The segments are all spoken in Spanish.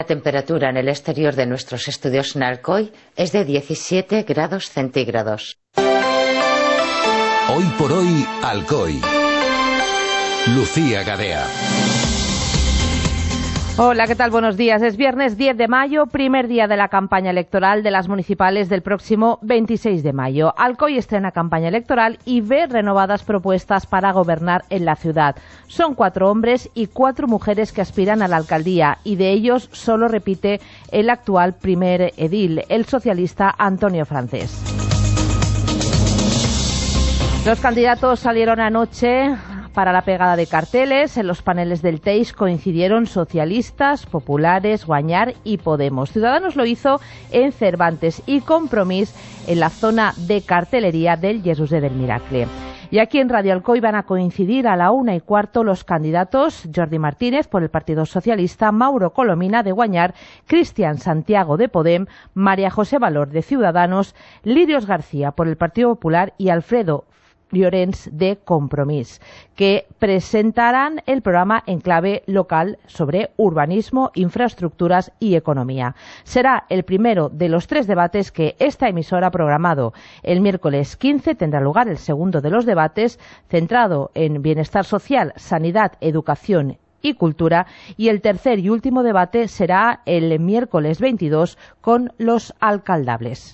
La temperatura en el exterior de nuestros estudios en Alcoy es de 17 grados centígrados. Hoy por hoy, Alcoy. Lucía Gadea. Hola, ¿qué tal? Buenos días. Es viernes 10 de mayo, primer día de la campaña electoral de las municipales del próximo 26 de mayo. Alcoy estrena campaña electoral y ve renovadas propuestas para gobernar en la ciudad. Son 4 hombres y 4 mujeres que aspiran a la alcaldía y de ellos solo repite el actual primer edil, el socialista Antonio Francés. Los candidatos salieron anoche para la pegada de carteles. En los paneles del Teix coincidieron socialistas, populares, Guanyar y Podemos. Ciudadanos lo hizo en Cervantes y Compromís en la zona de cartelería del Jesús del Miracle. Y aquí en Radio Alcoy van a coincidir a la 1:15 los candidatos Jordi Martínez por el Partido Socialista, Mauro Colomina de Guanyar, Cristian Santiago de Podem, María José Valor de Ciudadanos, Lirios García por el Partido Popular y Alfredo Llorens de Compromís, que presentarán el programa en clave local sobre urbanismo, infraestructuras y economía. Será el primero de los 3 debates que esta emisora ha programado. El miércoles 15 tendrá lugar el segundo de los debates, centrado en bienestar social, sanidad, educación y cultura, y el tercer y último debate será el miércoles 22 con los alcaldables.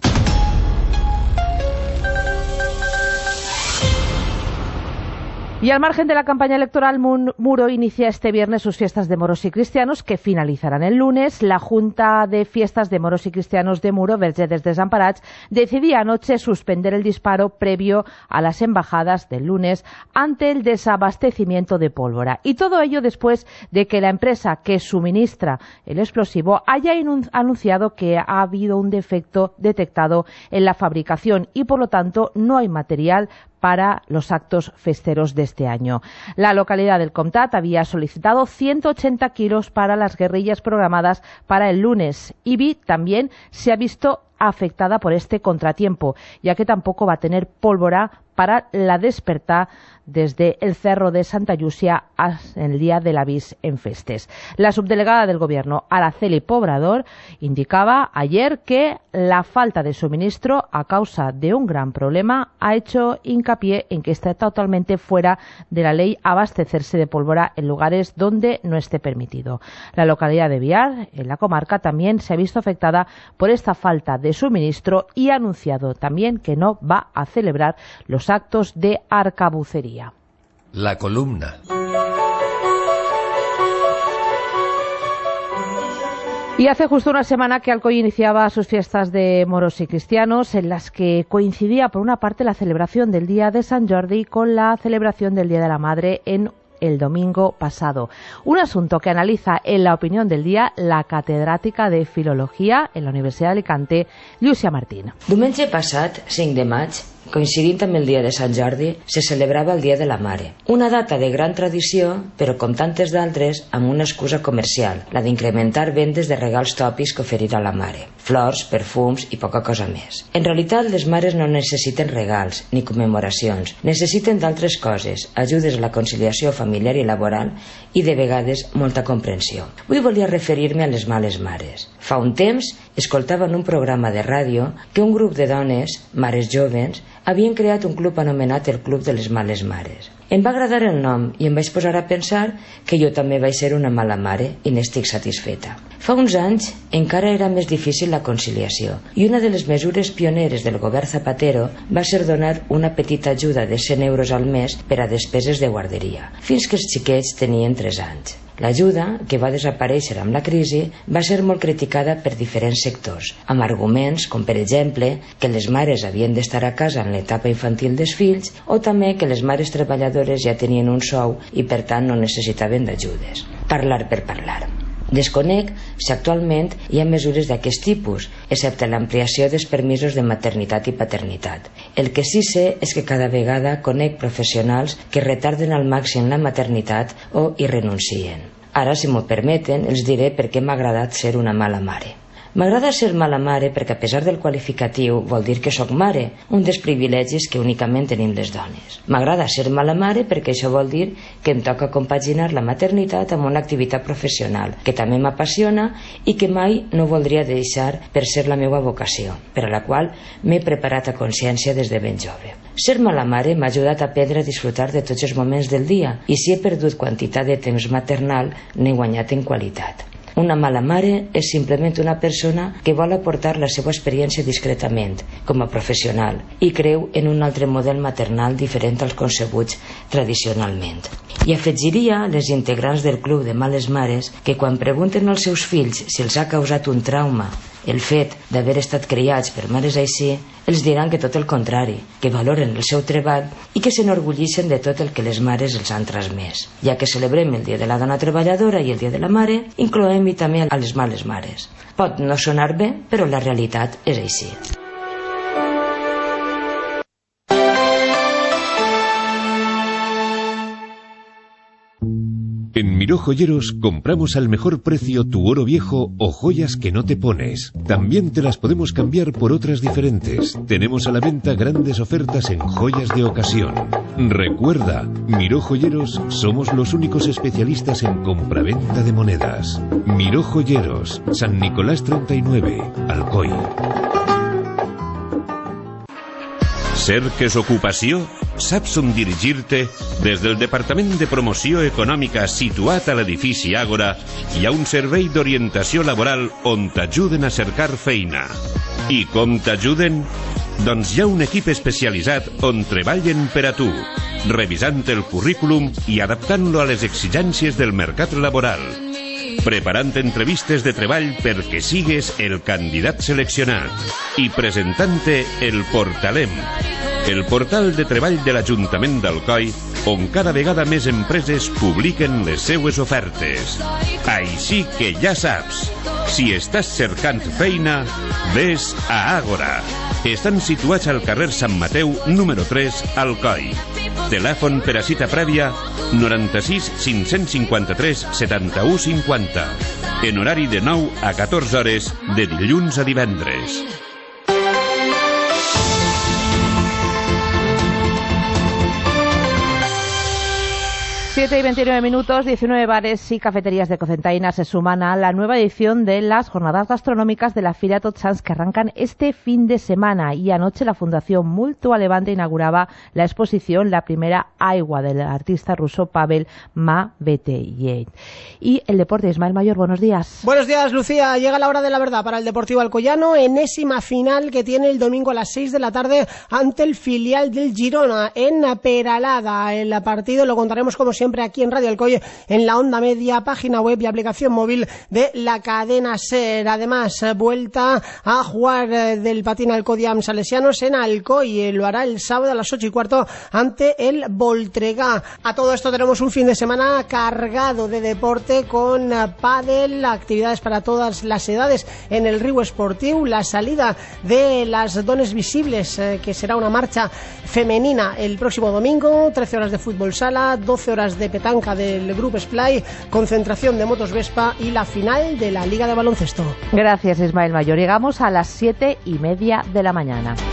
Y al margen de la campaña electoral, Muro inicia este viernes sus fiestas de moros y cristianos, que finalizarán el lunes. La Junta de Fiestas de Moros y Cristianos de Muro, Vergedes Desemparats, decidía anoche suspender el disparo previo a las embajadas del lunes ante el desabastecimiento de pólvora. Y todo ello después de que la empresa que suministra el explosivo haya anunciado que ha habido un defecto detectado en la fabricación y, por lo tanto, no hay material para los actos festeros de este año. La localidad del Comtat había solicitado 180 kilos para las guerrillas programadas para el lunes. Ibi también se ha visto afectada por este contratiempo, ya que tampoco va a tener pólvora para la despertar desde el Cerro de Santa Llúcia en el día del avís en festes. La subdelegada del Gobierno, Araceli Pobrador, indicaba ayer que la falta de suministro a causa de un gran problema ha hecho hincapié en que está totalmente fuera de la ley abastecerse de pólvora en lugares donde no esté permitido. La localidad de Biar, en la comarca, también se ha visto afectada por esta falta de suministro y ha anunciado también que no va a celebrar los actos de arcabucería. La columna. Y hace justo una semana que Alcoy iniciaba sus fiestas de moros y cristianos, en las que coincidía por una parte la celebración del Día de Sant Jordi con la celebración del Día de la Madre en el domingo pasado. Un asunto que analiza en la opinión del día la catedràtica de Filología en la Universitat d'Alicante, Llúcia Martín. Diumenge passat, 5 de maig, coincidint amb el dia de Sant Jordi, se celebrava el Dia de la Mare. Una data de gran tradició, però com tantes d'altres, amb una excusa comercial, la d'incrementar vendes de regals tòpics que oferir a la mare. Flors, perfums i poca cosa més. En realitat, les mares no necessiten regals ni commemoracions. Necessiten d'altres coses, ajudes a la conciliació familiar i laboral i, de vegades, molta comprensió. Avui volia referir-me a les males mares. Fa un temps, escoltava en un programa de ràdio que un grup de dones, mares joves, havien creat un club anomenat el Club de les Males Mares. Em va agradar el nom i em vaig posar a pensar que jo també vaig ser una mala mare i n'estic satisfeta. Fa uns anys encara era més difícil la conciliació i una de les mesures pioneres del govern Zapatero va ser donar una petita ajuda de 100 euros al mes per a despeses de guarderia, fins que els xiquets tenien 3 anys. L'ajuda, que va desaparèixer amb la crisi, va ser molt criticada per diferents sectors, amb arguments com, per exemple, que les mares havien d'estar a casa en l'etapa infantil dels fills o també que les mares treballadores ja tenien un sou i, per tant, no necessitaven d'ajudes. Parlar per parlar. Desconec si actualment hi ha mesures d'aquest tipus, excepte l'ampliació dels permisos de maternitat i paternitat. El que sí sé és que cada vegada conec professionals que retarden al màxim la maternitat o hi renuncien. Ara, si m'ho permeten, els diré per què m'ha agradat ser una mala mare. M'agrada ser mala mare perquè, a pesar del qualificatiu, vol dir que sóc mare, un dels privilegis que únicament tenim les dones. M'agrada ser mala mare perquè això vol dir que em toca compaginar la maternitat amb una activitat professional que també m'apassiona i que mai no voldria deixar per ser la meva vocació, per a la qual m'he preparat a consciència des de ben jove. Ser mala mare m'ha ajudat a aprendre a disfrutar de tots els moments del dia i si he perdut quantitat de temps maternal, n'he guanyat en qualitat. Una mala mare és simplement una persona que vol aportar la seva experiència discretament, com a professional, i creu en un altre model maternal diferent als concebuts tradicionalment. I afegiria a les integrants del Club de Males Mares que quan pregunten als seus fills si els ha causat un trauma el fet d'haver estat criats per mares així, els diran que tot el contrari, que valoren el seu treball i que s'enorgulleixen de tot el que les mares els han transmès. Ja que celebrem el Dia de la Dona Treballadora i el Dia de la Mare, incloem-hi també a les males mares. Pot no sonar bé, però la realitat és així. En Miró Joyeros compramos al mejor precio tu oro viejo o joyas que no te pones. También te las podemos cambiar por otras diferentes. Tenemos a la venta grandes ofertas en joyas de ocasión. Recuerda, Miró Joyeros somos los únicos especialistas en compraventa de monedas. Miró Joyeros, San Nicolás 39, Alcoi. Cerques ocupació? Saps on dirigir-te? Des del Departament de Promoció Econòmica situat a l'edifici Àgora hi ha un servei d'orientació laboral on t'ajuden a cercar feina. I com t'ajuden? Doncs hi ha un equip especialitzat on treballen per a tu, revisant el currículum i adaptant-lo a les exigències del mercat laboral, preparant entrevistes de treball perquè sigues el candidat seleccionat i presentant-te el Portalem, el portal de treball de l'Ajuntament d'Alcoi, on cada vegada més empreses publiquen les seues ofertes. Així que ja saps, si estàs cercant feina, ves a Àgora. Estan situats al carrer Sant Mateu, número 3, Alcoi. Telèfon per a cita prèvia 96 553 71 50. En horari de 9 a 14 hores, de dilluns a divendres. Siete y 29 minutos, 19 bares y cafeterías de Cocentaina se suman a la nueva edición de las jornadas gastronómicas de la Fira Tots Sants que arrancan este fin de semana, y anoche la Fundación Multua Levante inauguraba la exposición La primera aigua del artista ruso Pavel Maveteyev. Y el deporte, Ismael Mayor, buenos días. Buenos días, Lucía. Llega la hora de la verdad para el Deportivo Alcoyano, enésima final que tiene el domingo a las 6 de la tarde ante el filial del Girona en Peralada. El partido lo contaremos como siempre aquí en Radio Alcoy, en la onda media, página web y aplicación móvil de la cadena SER. Además, vuelta a jugar del Patín Alcodiam Salesianos en Alcoy. Lo hará el sábado a las 8:15 ante el Voltregá. A todo esto tenemos un fin de semana cargado de deporte con pádel, actividades para todas las edades en el Riu Esportiu, la salida de las Dones Visibles, que será una marcha femenina el próximo domingo, 13 horas de fútbol sala, 12 horas de petanca del Grupo Splay, concentración de motos Vespa y la final de la Liga de Baloncesto. Gracias, Ismael Mayor. Llegamos a las 7:30 de la mañana.